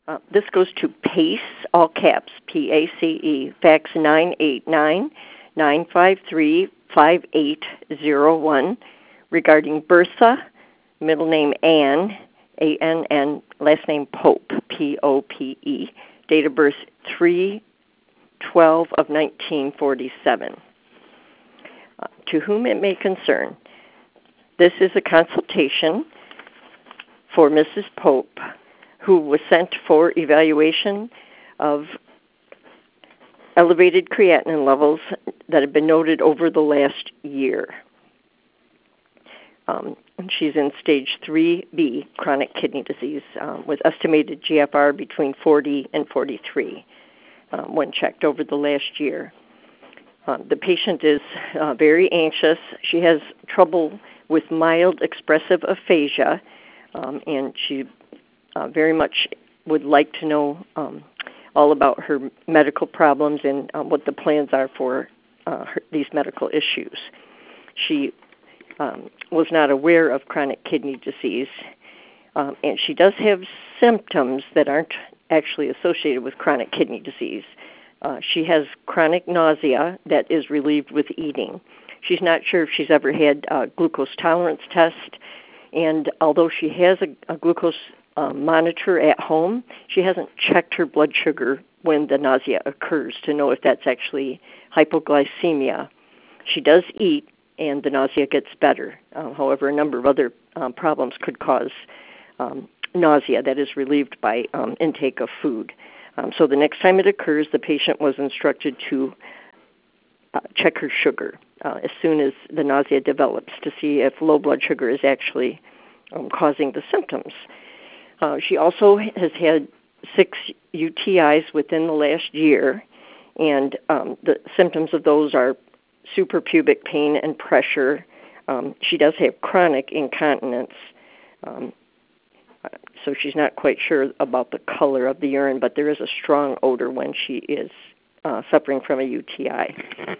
This goes to PACE, all caps, PACE, fax 989-953-5801, regarding Bertha, middle name Ann, A-N-N, last name Pope, P-O-P-E, date of birth 3/12 of 1947. To whom it may concern, this is a consultation for Mrs. Pope, who was sent for evaluation of elevated creatinine levels that have been noted over the last year. She's in stage 3B, chronic kidney disease, with estimated GFR between 40 and 43 when checked over the last year. The patient is very anxious. She has trouble with mild expressive aphasia, and she very much would like to know all about her medical problems and what the plans are for these medical issues. She was not aware of chronic kidney disease, and she does have symptoms that aren't actually associated with chronic kidney disease. She has chronic nausea that is relieved with eating. She's not sure if she's ever had a glucose tolerance test, and although she has a glucose monitor at home, she hasn't checked her blood sugar when the nausea occurs to know if that's actually hypoglycemia. She does eat, and the nausea gets better. However, a number of other problems could cause nausea that is relieved by intake of food. So the next time it occurs, the patient was instructed to check her sugar as soon as the nausea develops to see if low blood sugar is actually causing the symptoms. She also has had 6 UTIs within the last year, and the symptoms of those are suprapubic pain and pressure. She does have chronic incontinence, so she's not quite sure about the color of the urine, but there is a strong odor when she is suffering from a UTI.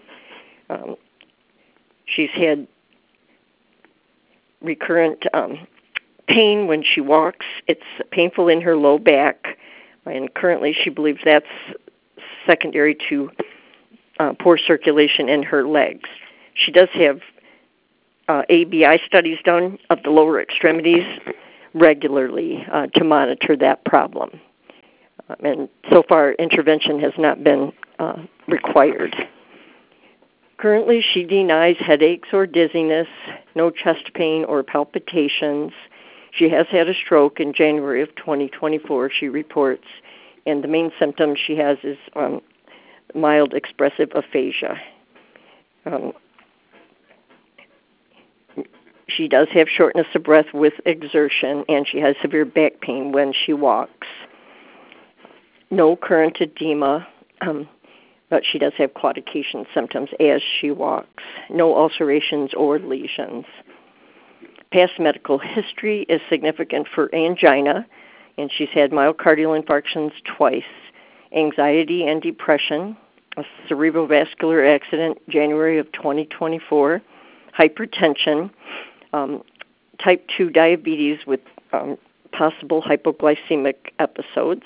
She's had recurrent pain when she walks. It's painful in her low back, and currently she believes that's secondary to poor circulation in her legs. She does have ABI studies done of the lower extremities regularly to monitor that problem. And so far, intervention has not been required. Currently, she denies headaches or dizziness, no chest pain or palpitations. She has had a stroke in January of 2024, she reports, and the main symptom she has is mild expressive aphasia. She does have shortness of breath with exertion, and she has severe back pain when she walks. No current edema, but she does have claudication symptoms as she walks. No ulcerations or lesions. Past medical history is significant for angina, and she's had myocardial infarctions twice, anxiety and depression, a cerebrovascular accident January of 2024, hypertension, type 2 diabetes with possible hypoglycemic episodes,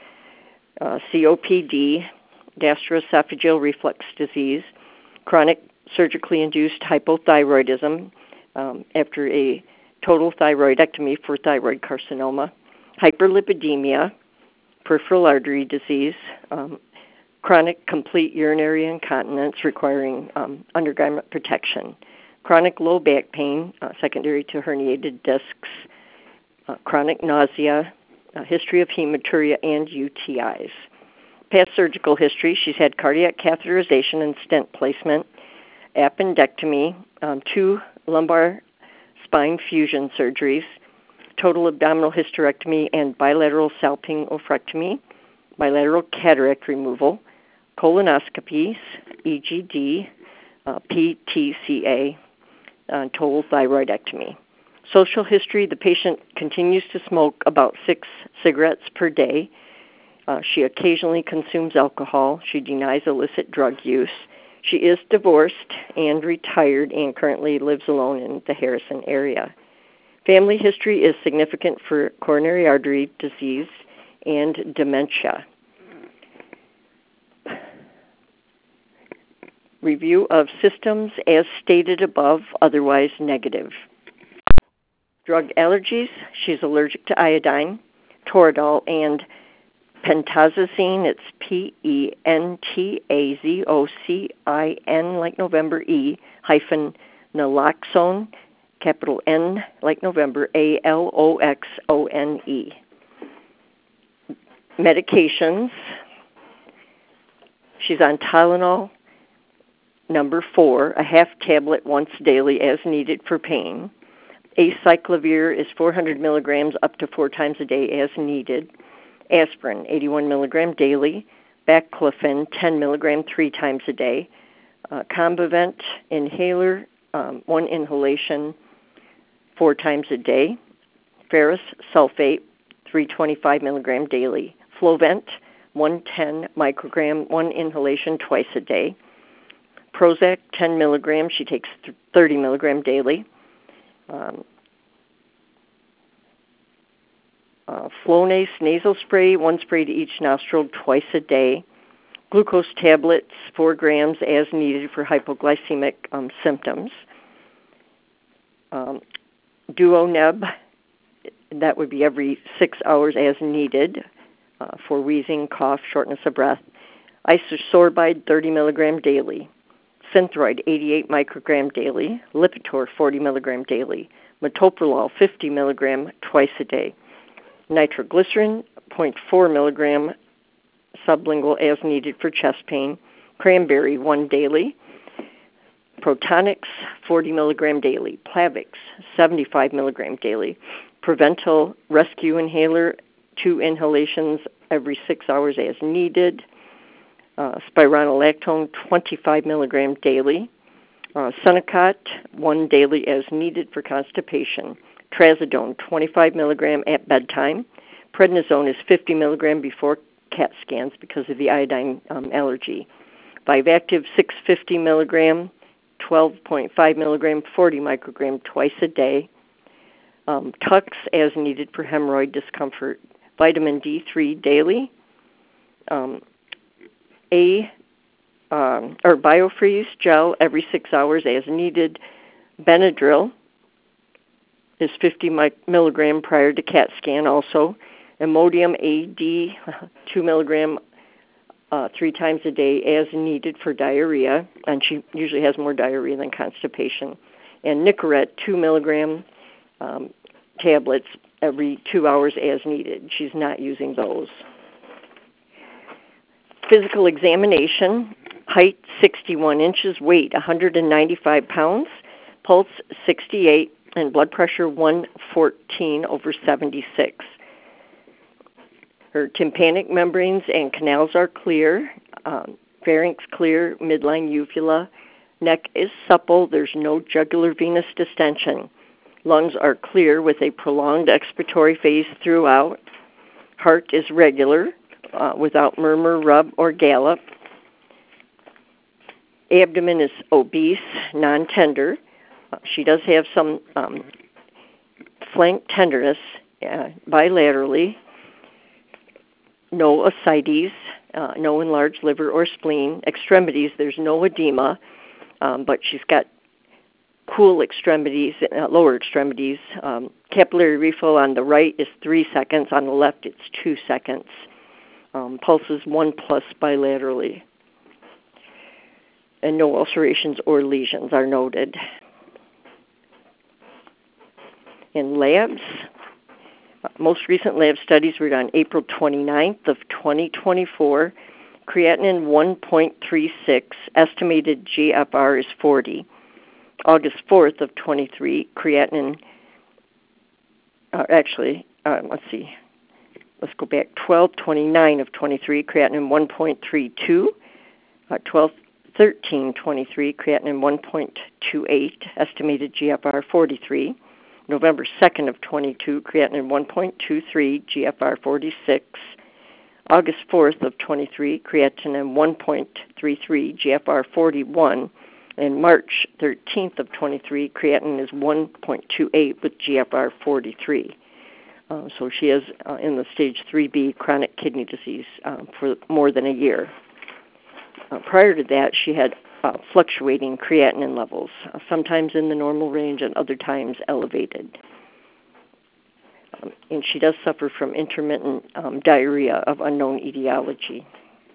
COPD, gastroesophageal reflux disease, chronic surgically induced hypothyroidism after a total thyroidectomy for thyroid carcinoma, hyperlipidemia, peripheral artery disease, chronic complete urinary incontinence requiring undergarment protection, chronic low back pain secondary to herniated discs, chronic nausea, history of hematuria, and UTIs. Past surgical history, she's had cardiac catheterization and stent placement, appendectomy, 2 lumbar spine fusion surgeries, total abdominal hysterectomy and bilateral salpingophrectomy, bilateral cataract removal, colonoscopies, EGD, PTCA, total thyroidectomy. Social history, the patient continues to smoke about 6 cigarettes per day. She occasionally consumes alcohol. She denies illicit drug use. She is divorced and retired and currently lives alone in the Harrison area. Family history is significant for coronary artery disease and dementia. Review of systems as stated above, otherwise negative. Drug allergies, she's allergic to iodine, Toradol, and pentazocine. It's Pentazocin, like November, E, hyphen naloxone, capital N, like November, ALOXONE. Medications, she's on Tylenol, number 4, a half tablet once daily as needed for pain. Acyclovir is 400 milligrams up to 4 times a day as needed. Aspirin, 81 milligram daily. Baclofen, 10 milligram 3 times a day. Combivent inhaler, 1 inhalation 4 times a day. Ferrous sulfate, 325 milligram daily. Flovent, 110 microgram, 1 inhalation twice a day. Prozac, 10 milligrams, she takes 30 milligram daily. Flonase nasal spray, 1 spray to each nostril twice a day. Glucose tablets, 4 grams as needed for hypoglycemic symptoms. Duoneb, that would be every 6 hours as needed for wheezing, cough, shortness of breath. Isosorbide, 30 milligram daily. Synthroid, 88 microgram daily. Lipitor, 40 milligram daily. Metoprolol, 50 milligram twice a day. Nitroglycerin, 0.4 milligram sublingual as needed for chest pain. Cranberry, 1 daily. Protonix, 40 milligram daily. Plavix, 75 milligram daily. Preventil rescue inhaler, 2 inhalations every 6 hours as needed. Spironolactone, 25 milligram daily. Senokot, 1 daily as needed for constipation. Trazodone, 25 milligram at bedtime. Prednisone is 50 milligram before CAT scans because of the iodine allergy. Vivactive, 650 milligram, 12.5 milligram, 40 microgram twice a day. Tux as needed for hemorrhoid discomfort. Vitamin D3 daily. Biofreeze gel every 6 hours as needed. Benadryl is 50 milligram prior to CAT scan also. Imodium AD, 2 milligram 3 times a day as needed for diarrhea, and she usually has more diarrhea than constipation. And Nicorette, 2 milligram tablets every 2 hours as needed. She's not using those. Physical examination, height 61 inches, weight 195 pounds, pulse 68, and blood pressure 114/76. Her tympanic membranes and canals are clear, pharynx clear, midline uvula, neck is supple, there's no jugular venous distension. Lungs are clear with a prolonged expiratory phase throughout. Heart is regular, without murmur, rub, or gallop. Abdomen is obese, non-tender. She does have some flank tenderness bilaterally. No ascites, no enlarged liver or spleen. Extremities, there's no edema, but she's got cool extremities, lower extremities. Capillary refill on the right is 3 seconds. On the left, it's 2 seconds. Pulses 1+ bilaterally. And no ulcerations or lesions are noted. In labs, most recent lab studies were on April 29th of 2024. Creatinine 1.36, estimated GFR is 40. August 4th of 23, creatinine, let's see. Let's go back. 12/29 of 23, creatinine 1.32. 12/13/23, creatinine 1.28, estimated GFR 43. November 2nd of 22, creatinine 1.23, GFR 46. August 4th of 23, creatinine 1.33, GFR 41. And March 13th of 23, creatinine is 1.28 with GFR 43. So she is in the stage 3B chronic kidney disease for more than a year. Prior to that, she had fluctuating creatinine levels, sometimes in the normal range and other times elevated. And she does suffer from intermittent diarrhea of unknown etiology.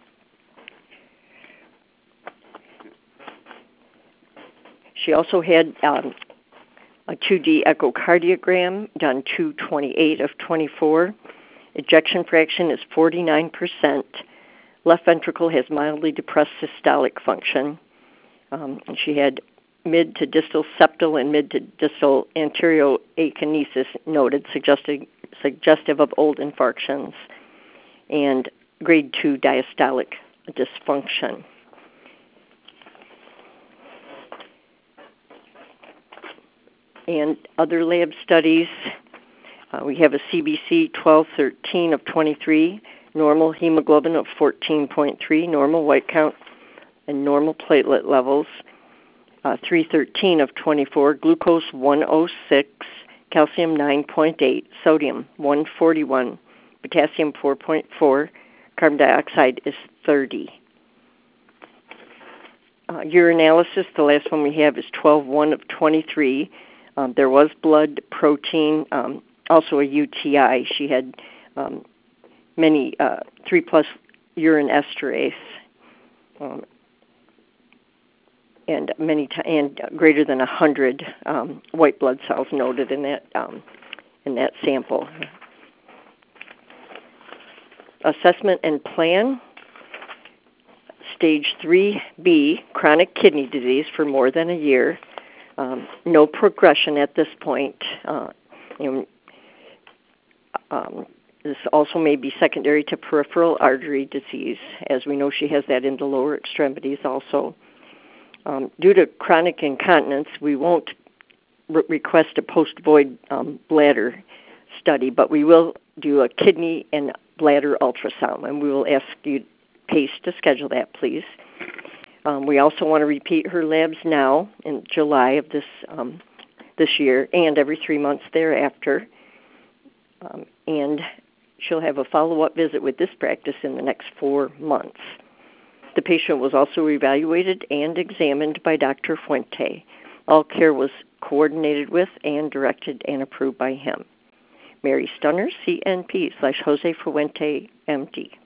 She also had a 2D echocardiogram done 2/28 of 24. Ejection fraction is 49%. Left ventricle has mildly depressed systolic function. And she had mid to distal septal and mid to distal anterior akinesis noted, suggestive of old infarctions, and grade 2 diastolic dysfunction. And other lab studies, we have a CBC 1213 of 23, normal hemoglobin of 14.3, normal white count, and normal platelet levels. 313 of 24, glucose 106, calcium 9.8, sodium 141, potassium 4.4, carbon dioxide is 30. Urinalysis, the last one we have is 12-1 of 23. There was blood protein, also a UTI. She had many 3+ urine esterase, and greater than 100 white blood cells noted in that sample. Assessment and plan. Stage 3B, chronic kidney disease for more than a year. No progression at this point. This also may be secondary to peripheral artery disease. As we know, she has that in the lower extremities also. Due to chronic incontinence, we won't request a post-void bladder study, but we will do a kidney and bladder ultrasound, and we will ask you, PACE, to schedule that, please. We also want to repeat her labs now in July of this year and every 3 months thereafter. And she'll have a follow-up visit with this practice in the next 4 months. The patient was also evaluated and examined by Dr. Fuente. All care was coordinated with and directed and approved by him. Mary Stunner, CNP /Jose Fuente, MD.